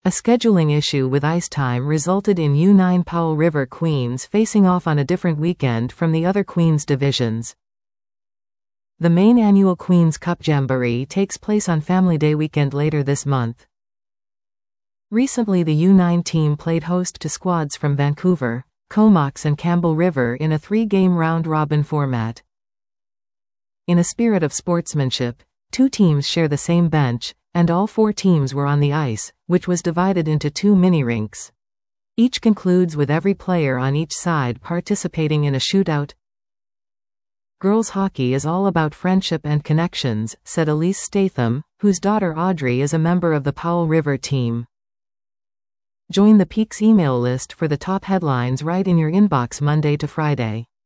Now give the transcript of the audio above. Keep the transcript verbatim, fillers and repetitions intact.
A scheduling issue with ice time resulted in U nine Powell River Queens facing off on a different weekend from the other Queens divisions. The main annual Queens Cup Jamboree takes place on Family Day weekend later this month. Recently the U nine team played host to squads from Vancouver, Comox and Campbell River in a three-game round-robin format. In a spirit of sportsmanship, two teams share the same bench, and all four teams were on the ice, which was divided into two mini-rinks. Each concludes with every player on each side participating in a shootout. Girls hockey is all about friendship and connections, said Elise Statham, whose daughter Audrey is a member of the Powell River team. Join the Peaks email list for the top headlines right in your inbox Monday to Friday.